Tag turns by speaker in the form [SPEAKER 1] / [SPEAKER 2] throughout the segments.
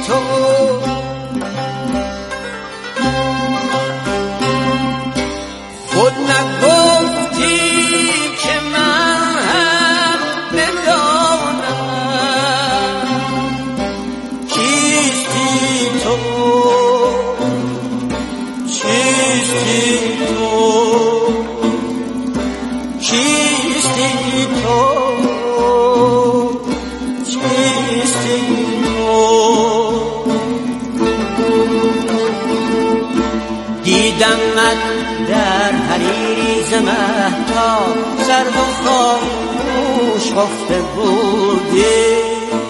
[SPEAKER 1] تو خود نگفتی که من هم ندانم کیستی تو چیستی تو چیستی تو چیستی تو دیدمت در حریری ز مهتاب سرد و خاموش خفته بودی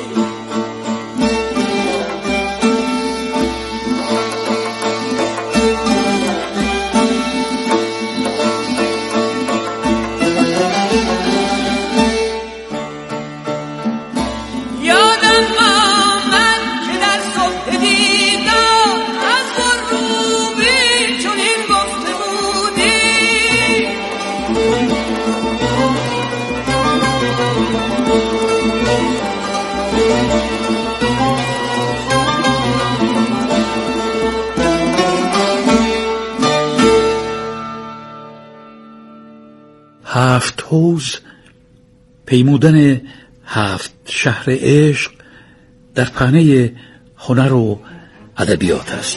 [SPEAKER 2] هفت حوض پیمودن 7 شهر عشق در پهنه هنر و ادبیات است.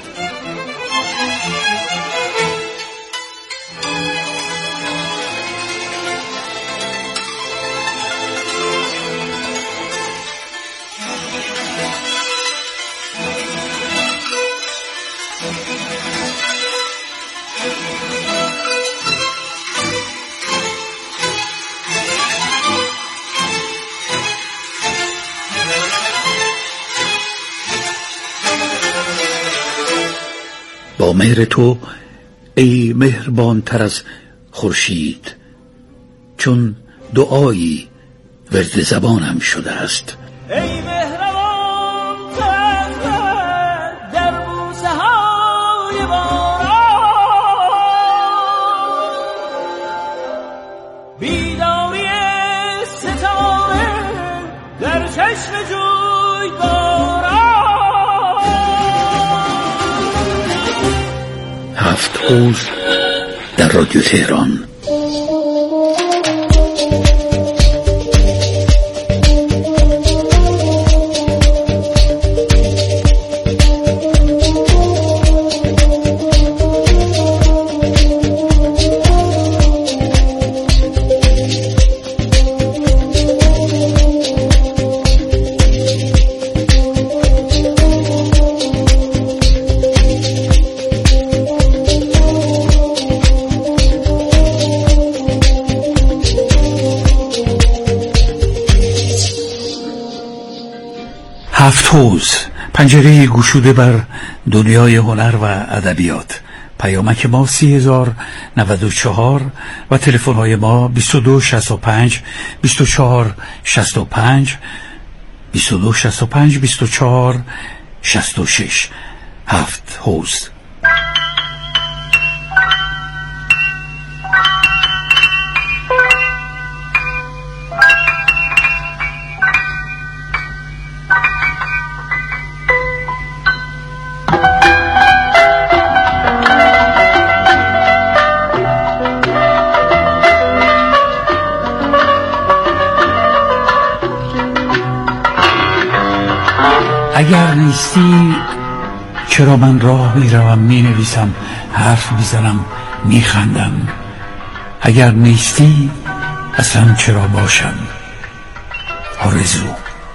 [SPEAKER 2] با مهر تو ای مهربان تر از خورشید، چون دعایی ورد زبانم شده است.
[SPEAKER 1] ای مهربان تر در بوسه های باران، بیداری ستاره در چشم جویباران.
[SPEAKER 2] 7 حوض در رادیو تهران. هفت حوض، پنجره گشوده بر دنیای هنر و ادبیات. پیامک ما 30,094 و تلفن های ما 2265 2465 2265 2466. هفت حوض. اگر نیستی چرا من راه میروم مینویسم، حرف میزنم میخندم. اگر نیستی اصلا چرا باشم. آرزو.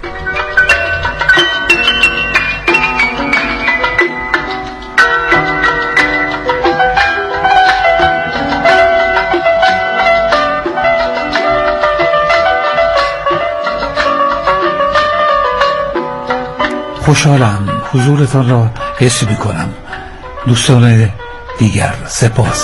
[SPEAKER 2] خوشحالم حضورتان را حس می‌کنم. دوستان دیگر سپاس.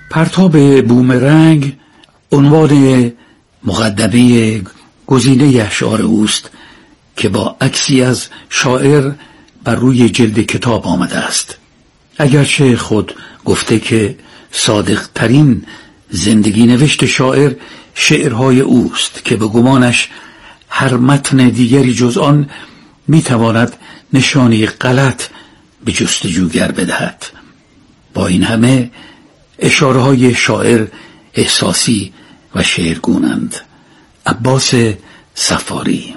[SPEAKER 2] پرتاب بومرنگ عنوان مقدمه گزینه اشعار اوست که با عکسی از شاعر بر روی جلد کتاب آمده است. اگرچه خود گفته که صادق ترین زندگی نوشت شاعر شعرهای اوست که به گمانش هر متن دیگری جز آن میتواند نشانی غلط به جستجوگر بدهد. با این همه اشاره‌های شاعر احساسی و شعرگونند. عباس صفاری.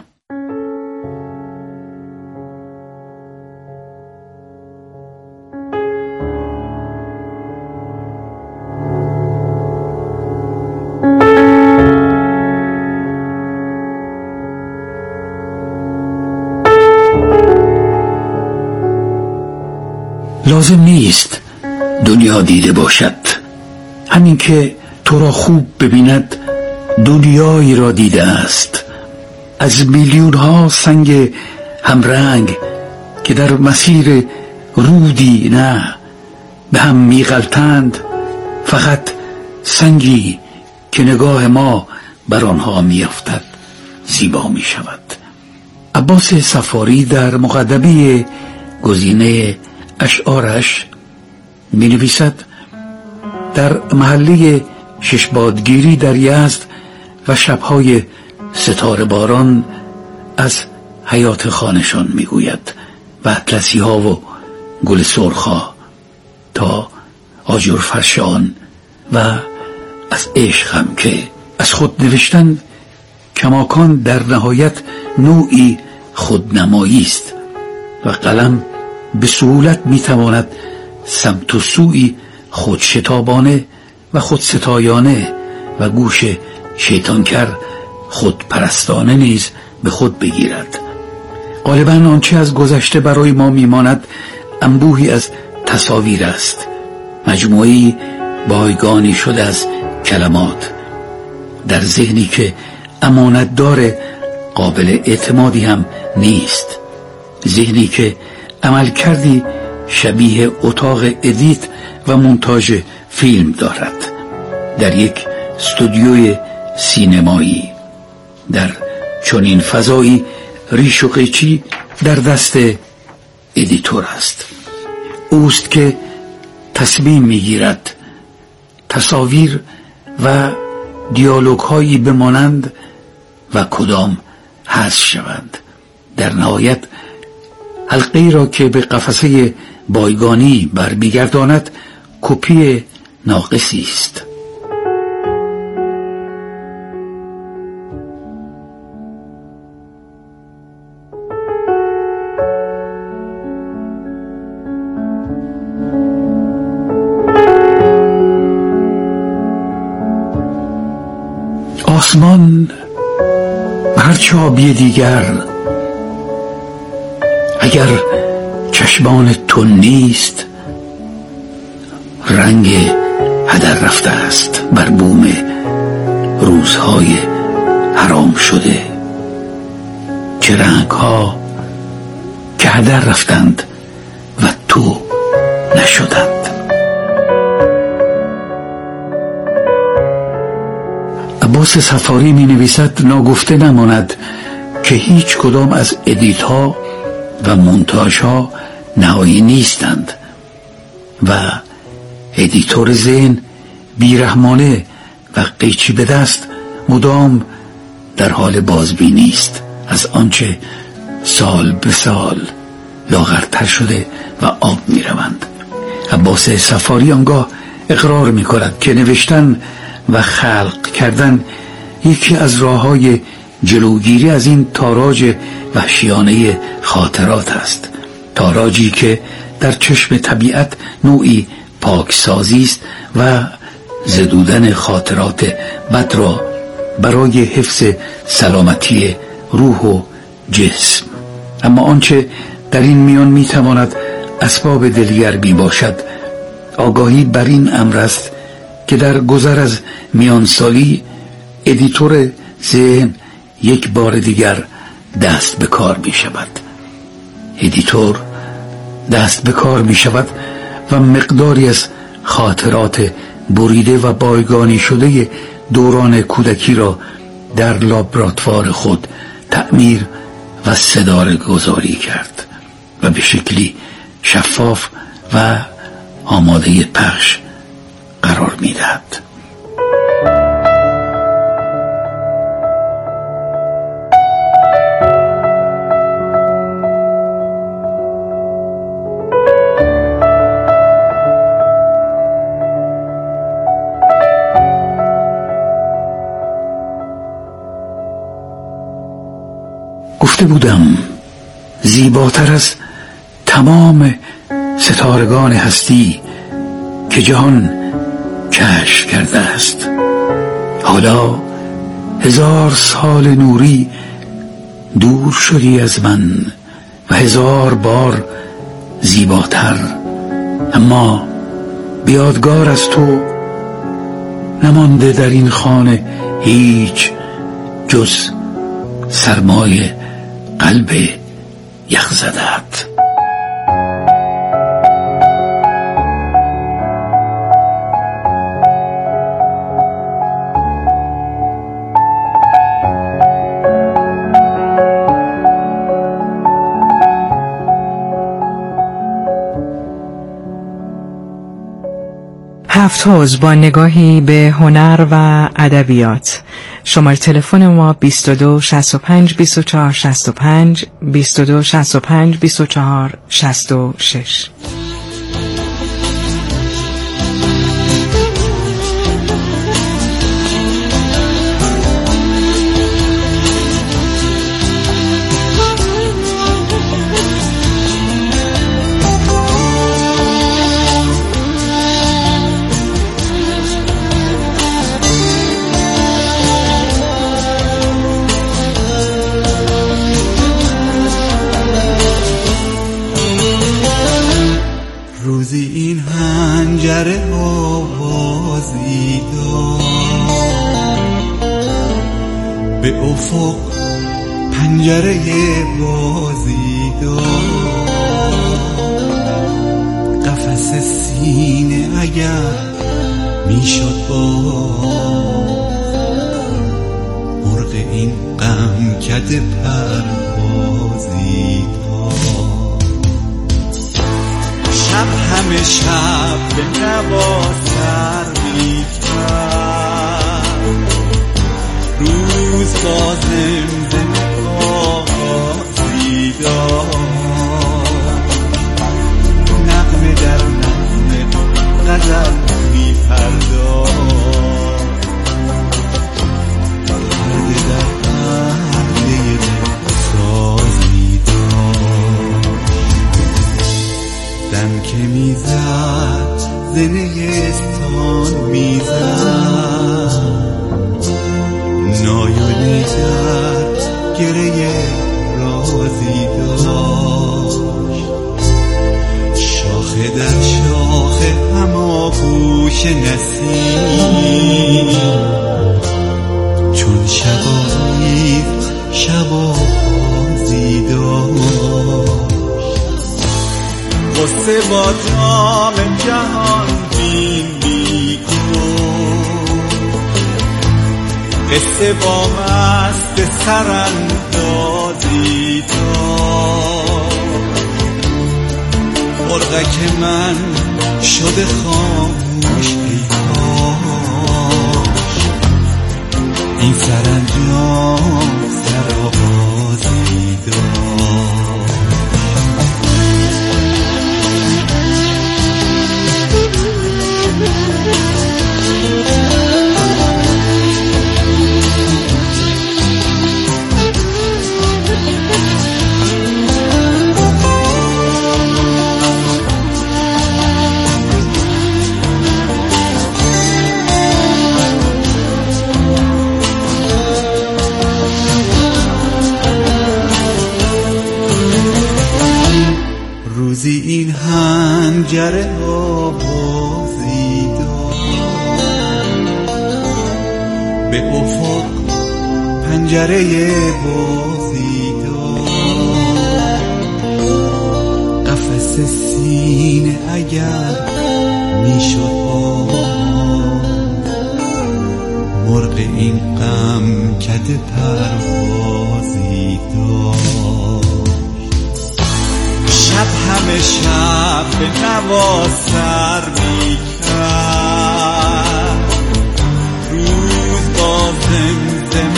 [SPEAKER 2] لازم نیست دنیا دیده باشد، همین که تو را خوب ببیند دنیایی را دیده است. از میلیون ها سنگ همرنگ که در مسیر رودی نه به هم میغلطند، فقط سنگی که نگاه ما بر آنها میافتد زیبا می شود. عباس صفاری در مقدمه گزینه اشعارش می نویسد: در محله ششبادگیری در یزد و شبهای ستاره باران از حیات خانشان می گوید و اطلسی ها و گل سرخا تا آجر فرشان و از عشق هم که از خود نوشتن کماکان در نهایت نوعی خودنمایی است و قلم به سهولت میتواند سمت و سوی خودشتابانه و خودستایانه و گوش شیطانکر خودپرستانه نیز به خود بگیرد. غالباً آنچه از گذشته برای ما میماند انبوهی از تصاویر است، مجموعی بایگانی شده از کلمات در ذهنی که امانتدار قابل اعتمادی هم نیست، ذهنی که عمل کردی شبیه اتاق ادیت و مونتاژ فیلم دارد در یک استودیوی سینمایی. در چنین فضایی ریش و قیچی در دست ادیتور است. اوست که تصمیم میگیرد تصاویر و دیالوگ هایی بمانند و کدام حذف شوند. در نهایت حلقه‌ای را که به قفسه بایگانی برمیگرداند کپی ناقصی است. آسمان هرچه آبی دیگر اگر چشمان تو نیست رنگ هدر رفته است بر بوم روزهای حرام شده. چه رنگ ها که هدر رفتند و تو نشدند. عباس صفاری می نویسد ناگفته نماند که هیچ کدام از ادیت ها و مونتاژ ها نهایی نیستند و ادیتور ذهن بیرحمانه و قیچی به دست مدام در حال بازبینی است از آنچه سال به سال لاغرتر شده و آب می روند. عباس صفاری آنگاه اقرار می کند که نوشتن و خلق کردن یکی از راه‌های جلوگیری از این تاراج وحشیانه خاطرات است، تاراجی که در چشم طبیعت نوعی پاکسازی است و زدودن خاطرات بد را برای حفظ سلامتی روح و جسم. اما آنچه در این میان میتواند اسباب دلگرمی باشد آگاهی بر این امر است که در گذر از میانسالی ادیتور ذهن یک بار دیگر دست به کار می شود. ادیتور دست به کار می شود و مقداری از خاطرات بریده و بایگانی شده دوران کودکی را در لابراتوار خود تعمیر و صداره گذاری کرد و به شکلی شفاف و آماده پخش قرار می‌دهد. گفته بودم زیباتر از تمام ستارگان هستی که جهان کشف کرده است، حالا 1000 سال نوری دور شدی از من و 1000 بار زیباتر، اما بیادگار از تو نمانده در این خانه هیچ جز سرمایه قلب یخزده‌ات.
[SPEAKER 3] هفت‌روز با نگاهی به هنر و ادبیات. شماره تلفن ما 22 65 24 65 22 65 24 66.
[SPEAKER 4] روزی این حنجره آوازی داد، به افق پنجره بازی داد، قفس سینه اگر میشد باز، مرغ این غمکده پروازی داد. شب همه شب به نوا سر می‌کرد، روز با زمزمه آغازی داد، نغمه در نغمه غزل می‌پرداخت، پرده در پرده سازی داد. دم که میزد زنهستان میزد، نایونی در گره رازی داشت، شاخه در شاخه هماغوش نسیم، چون شبانیز شبازی داشت. قصه با جام جهان بین میگفت، قصه با مست سراندازی داد، مرغک من شده خاموش ای کاش، این سرانجام سرآغازی داد. روزی این حنجره آوازی داد، به افق پنجره بازی داد، قفس سینه اگر میشد باز، کد پروازی داشت. شب همه شب به نوا سر میکرد، روز با زمزم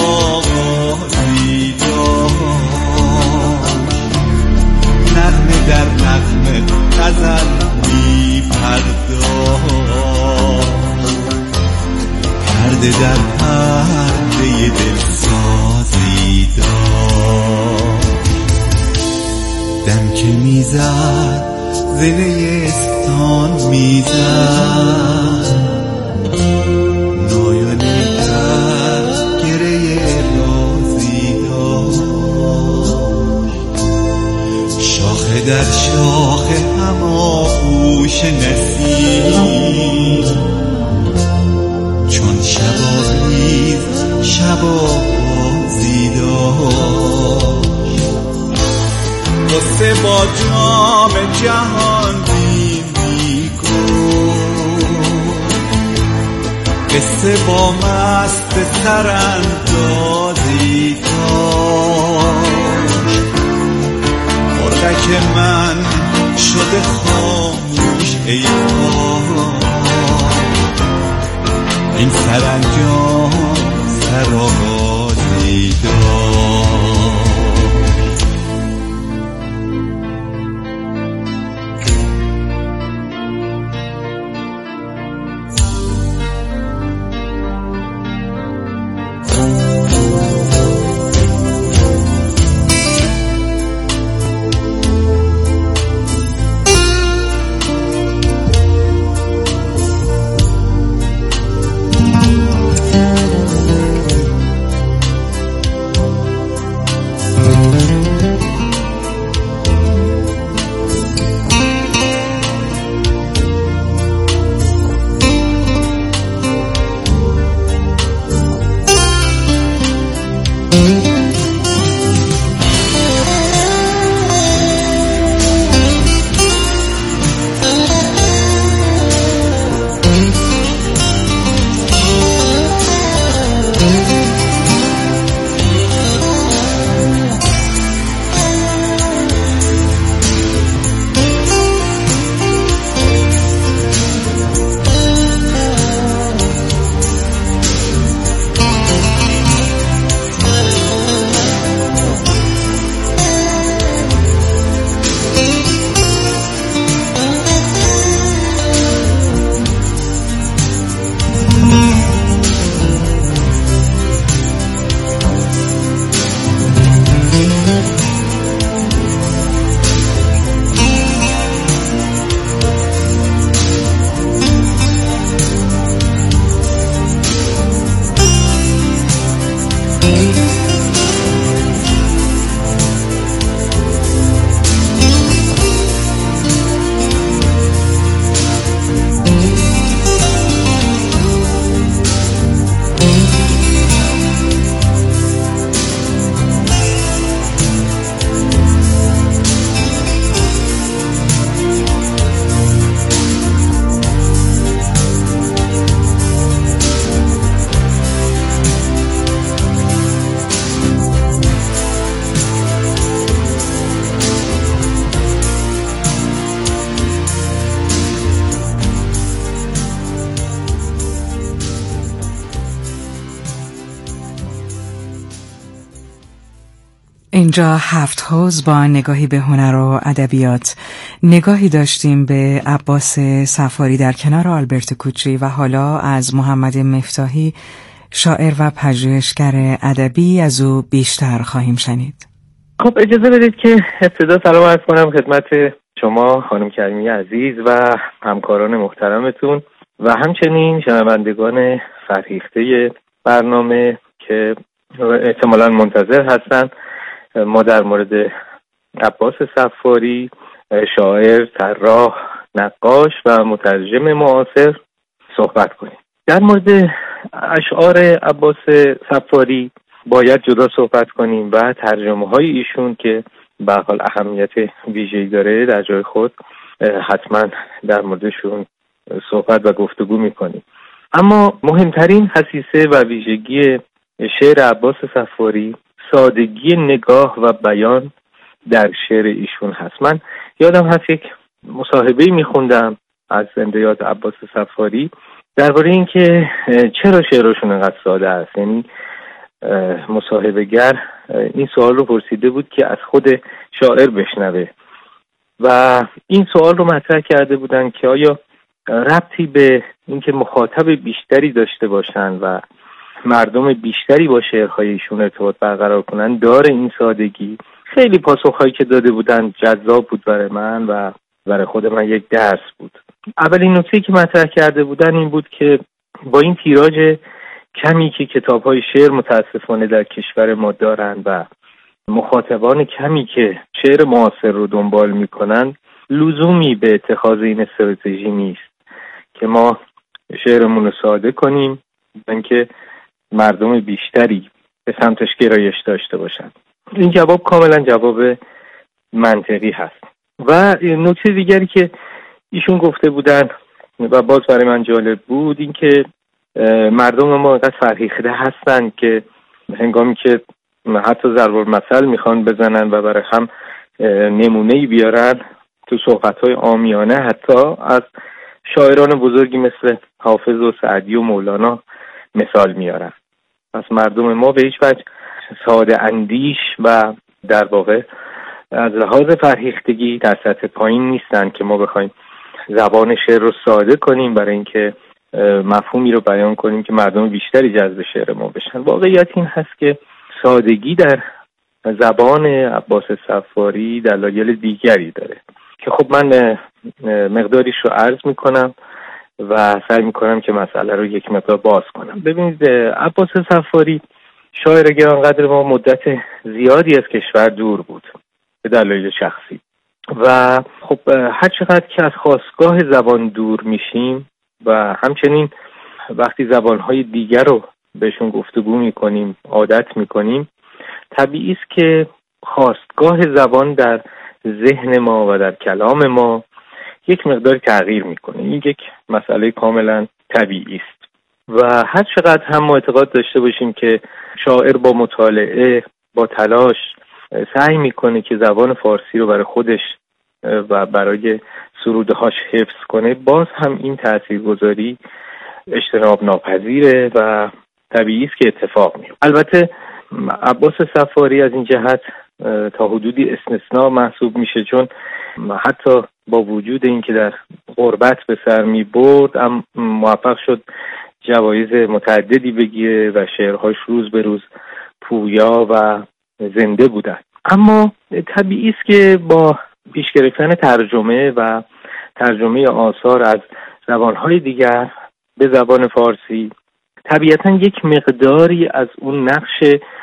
[SPEAKER 4] آوازی داشت. نغمه در نغمه غزل میپرداشت، پرده در پرده دلسازی داشت. دم که میزد زله استان میزد، نایانه در گره رازی داشت. شاخه در شاخه هماغوش نسیم، چون شبابیز شبابازی داشت. قصه با جام جهان بین میگفت، قصه با مست سراندازی داشت. مرغک من شده خاموش ای این سرانجام سرآغازی داشت.
[SPEAKER 3] اینجا هفت حوض با نگاهی به هنر و ادبیات. نگاهی داشتیم به عباس صفاری در کنار آلبرت کوچی و حالا از محمد مفتاحی، شاعر و پژوهشگر ادبی، از او بیشتر خواهیم شنید.
[SPEAKER 5] خب اجازه بدید که ابتدا سلام عرض کنم خدمت شما خانم کریمی عزیز و همکاران محترمتون و همچنین شنوندگان فرهیخته برنامه که احتمالاً منتظر هستن ما در مورد عباس صفاری، شاعر، طراح، نقاش و مترجم معاصر صحبت کنیم. در مورد اشعار عباس صفاری باید جدا صحبت کنیم و ترجمه‌های ایشون که به هر حال اهمیت ویژه‌ای داره در جای خود حتما در موردشون صحبت و گفتگو می‌کنیم. اما مهمترین خصیصه و ویژگی شعر عباس صفاری سادگی نگاه و بیان در شعر ایشون هست. من یادم هست یک مصاحبه میخوندم از زنده‌یاد عباس صفاری درباره این که چرا شعرشون انقدر ساده است. یعنی مصاحبه‌گر این سوال رو پرسیده بود که از خود شاعر بشنوه و این سوال رو مطرح کرده بودن که آیا ربطی به اینکه مخاطب بیشتری داشته باشن و مردم بیشتری با شعرهای ایشون ارتباط برقرار کنن داره این سادگی؟ خیلی پاسخهایی که داده بودن جذاب بود برای من و برای خود من یک درس بود. اولین نکته که مطرح کرده بودن این بود که با این تیراژ کمی که کتاب‌های شعر متاسفانه در کشور ما دارن و مخاطبان کمی که شعر معاصر رو دنبال میکنن، لزومی به اتخاذ این استراتژی نیست که ما شعرمون رو ساده کنیم اینکه مردم بیشتری به سمتش گرایش داشته باشن. این جواب کاملا جواب منطقی هست. و نکته دیگری که ایشون گفته بودن و باز برای من جالب بود این که مردم ما اینقدر فرهیخته هستن که هنگامی که حتی ضرب المثل میخوان بزنن و برای هم نمونه‌ای بیارن تو صحبت‌های عامیانه حتی از شاعران بزرگی مثل حافظ و سعدی و مولانا مثال میارن. پس مردم ما به هیچ وجه ساده اندیش و در واقع از لحاظ فرهیختگی در سطح پایین نیستن که ما بخوایم زبان شعر رو ساده کنیم برای اینکه مفهومی رو بیان کنیم که مردم بیشتری جذب شعر ما بشن. واقعیت این هست که سادگی در زبان عباس صفاری دلایل دیگری داره که خب من مقداریش رو عرض میکنم و سعی میکنم که مسئله رو یک مقدار باز کنم. ببینید عباس صفاری شاعر گرانقدر ما مدت زیادی از کشور دور بود به دلایل شخصی و خب هر چقدر که از خاستگاه زبان دور میشیم و همچنین وقتی زبانهای دیگر رو بهشون گفتگو میکنیم عادت میکنیم طبیعی است که خاستگاه زبان در ذهن ما و در کلام ما یک مقدار تغییر میکنه. این یک مسئله کاملا طبیعی است و هر چقدر هم ما اعتقاد داشته باشیم که شاعر با مطالعه با تلاش سعی میکنه که زبان فارسی رو برای خودش و برای سرودهاش حفظ کنه، باز هم این تاثیرگذاری اجتناب ناپذیره و طبیعی است که اتفاق میفته. البته عباس صفاری از این جهت تا حدودی استثناء محسوب میشه، چون حتی با وجود اینکه در غربت به سر میبرد موفق شد جوایز متعددی بگیره و شعرهاش روز به روز پویا و زنده بودن. اما طبیعی است که با پیش گرفتن ترجمه و ترجمه آثار از زبانهای دیگر به زبان فارسی طبیعتاً یک مقداری از اون نقش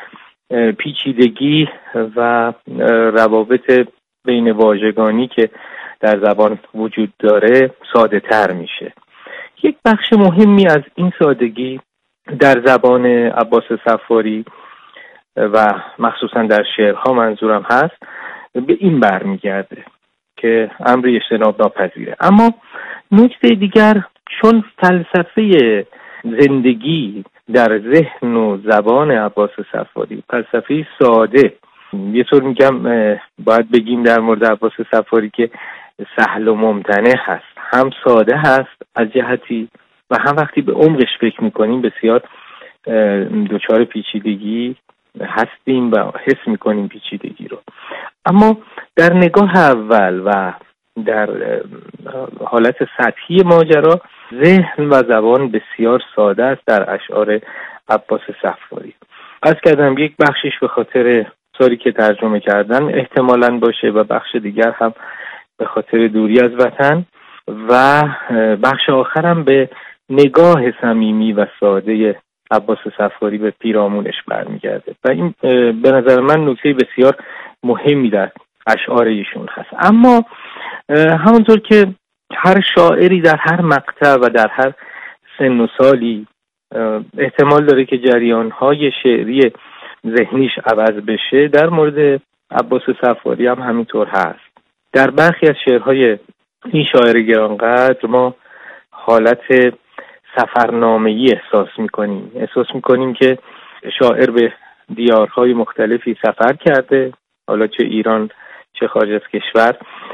[SPEAKER 5] پیچیدگی و روابط بین واژگانی که در زبان وجود داره ساده تر میشه. یک بخش مهمی از این سادگی در زبان عباس صفاری و مخصوصا در شعرها منظورم هست به این برمیگرده که امری اجتناب ناپذیره. اما نکته دیگر، چون فلسفه زندگی در ذهن و زبان عباس صفاری فلسفه ساده، یه طور میگم باید بگیم در مورد عباس صفاری که سهل و ممتنع هست، هم ساده هست از جهتی و هم وقتی به عمقش فکر میکنیم بسیار دچار پیچیدگی هستیم و حس میکنیم پیچیدگی رو. اما در نگاه اول و در حالت سطحی ماجرا ذهن و زبان بسیار ساده است در اشعار عباس صفاری. عرض کردم یک بخشش به خاطر ساری که ترجمه کردن احتمالاً باشه و بخش دیگر هم به خاطر دوری از وطن و بخش آخرم به نگاه صمیمی و ساده عباس صفاری به پیرامونش برمیگرده و این به نظر من نکته بسیار مهمی در اشعار ایشون هست. اما همونطور که هر شاعری در هر مقطع و در هر سن و سالی احتمال داره که جریان‌های شعری ذهنیش عوض بشه، در مورد عباس صفاری هم همینطور هست. در برخی از شعرهای این شاعر گرانقدر ما حالت سفرنامه‌ای احساس می‌کنیم که شاعر به دیارهای مختلفی سفر کرده، حالا چه ایران چه خارج از کشور،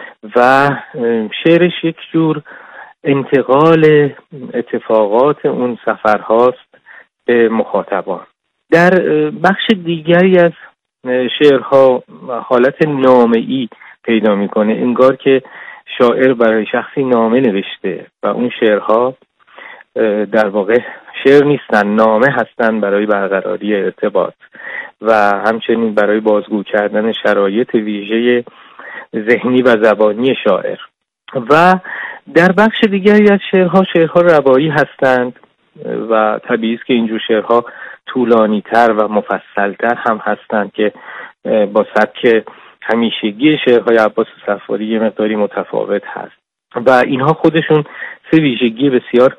[SPEAKER 5] و شعرش یک جور انتقال اتفاقات اون سفرهاست به مخاطبان. در بخش دیگری از شعرها حالت نامه‌ای پیدا میکنه، انگار که شاعر برای شخصی نامه نوشته و اون شعرها در واقع شعر نیستن، نامه هستن برای برقراری ارتباط و همچنین برای بازگو کردن شرایط ویژه ذهنی و زبانی شاعر. و در بخش دیگری از شعرها روایی هستند و طبیعی است که اینجور شعرها طولانی‌تر و مفصل‌تر هم هستند که با سبک همیشگی شعرهای عباس صفاری یه مقداری متفاوت هست و اینها خودشون سه ویژگی بسیار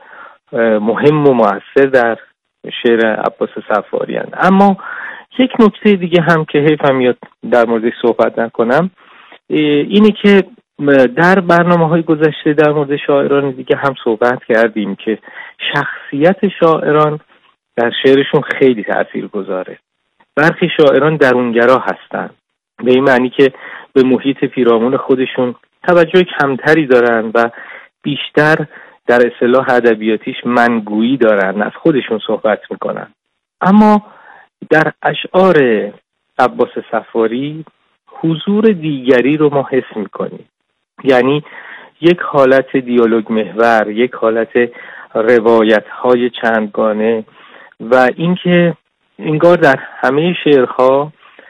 [SPEAKER 5] مهم و مؤثر در شعر عباس صفاری هستند. اما یک نکته دیگه هم که حیفم میاد در موردش صحبت نکنم اینه که در برنامه‌های گذشته در مورد شاعران دیگه هم صحبت کردیم که شخصیت شاعران در شعرشون خیلی تأثیر گذاره. برخی شاعران درونگرا هستن، به این معنی که به محیط پیرامون خودشون توجه کمتری دارن و بیشتر در اصطلاح ادبیاتیش منگویی دارن، از خودشون صحبت میکنن. اما در اشعار عباس صفاری حضور دیگری رو ما حس میکنیم، یعنی یک حالت دیالوگ محور، یک حالت روایت‌های چندگانه و اینکه انگار در همه شعرها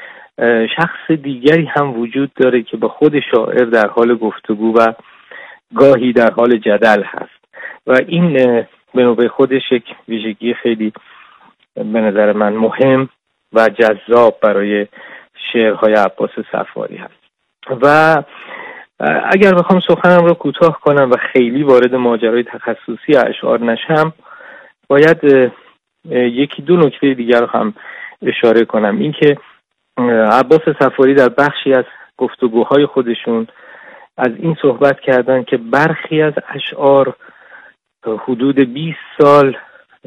[SPEAKER 5] شخص دیگری هم وجود داره که با خود شاعر در حال گفتگو و گاهی در حال جدل هست و این به نوبه خودش یک ویژگی خیلی به نظر من مهم و جذاب برای شعرهای عباس صفاری هست. و اگر بخوام سخنم رو کوتاه کنم و خیلی وارد ماجرای تخصصی اشعار نشم، باید یکی دو نکته دیگر رو هم اشاره کنم. این که عباس صفاری در بخشی از گفتگوهای خودشون از این صحبت کردن که برخی از اشعار حدود 20 سال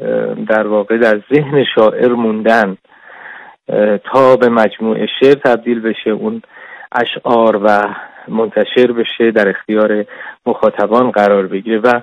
[SPEAKER 5] در واقع در ذهن شاعر موندن تا به مجموعه شعر تبدیل بشه اون اشعار و منتشر بشه، در اختیار مخاطبان قرار بگیره. و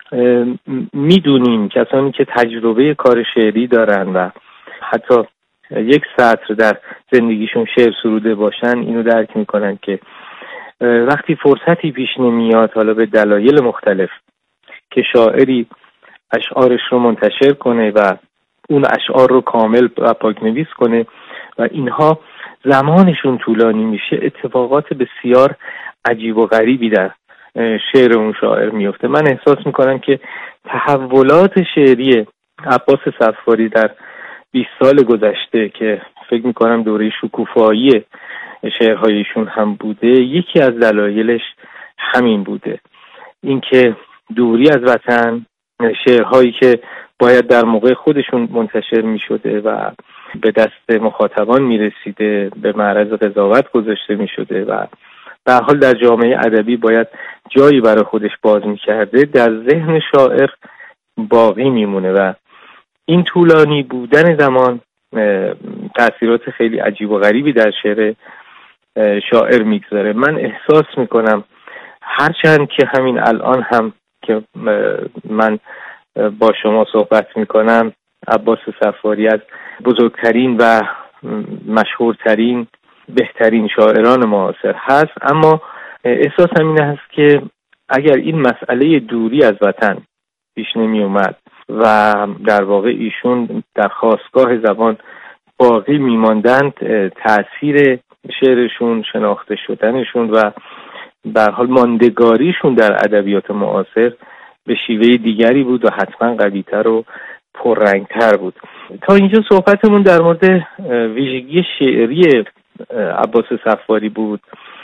[SPEAKER 5] میدونیم کسانی که تجربه کار شعری دارن و حتی یک سطر در زندگیشون شعر سروده باشن اینو درک میکنن که وقتی فرصتی پیش نمیاد، حالا به دلایل مختلف، که شاعری اشعارش رو منتشر کنه و اون اشعار رو کامل و پاک‌نویس کنه و اینها زمانشون طولانی میشه، اتفاقات بسیار عجیب و غریبی در شعر اون شاعر میفته. من احساس میکنم که تحولات شعری عباس صفاری در 20 سال گذشته که فکر میکنم دوره شکوفایی شعرهایشون هم بوده، یکی از دلایلش همین بوده، اینکه دوری از وطن، شعرهایی که باید در موقع خودشون منتشر میشده و به دست مخاطبان میرسیده به معرض قضاوت گذاشته میشده و به هر حال در جامعه ادبی باید جایی برای خودش باز میکرده، در ذهن شاعر باقی میمونه و این طولانی بودن زمان تأثیرات خیلی عجیب و غریبی در شعر شاعر میگذاره. من احساس میکنم هرچند که همین الان هم که من با شما صحبت میکنم عباس صفاری از بزرگترین و مشهورترین بهترین شاعران معاصر هست، اما احساس همین هست که اگر این مسئله دوری از وطن پیش نمی اومد و در واقع ایشون در خاستگاه زبان باقی میماندند، تأثیر شعرشون، شناخته شدنشون و به هر حال ماندگاریشون در ادبیات معاصر به شیوه دیگری بود و حتما قوی‌تر و پررنگ‌تر بود. تا اینجا صحبتمون در مورد ویژگی شعری عباس صفاری بود.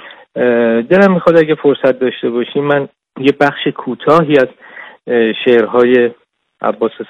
[SPEAKER 5] دلم میخواد اگه فرصت داشته باشیم من یه بخش کوتاهی از شعرهای عباس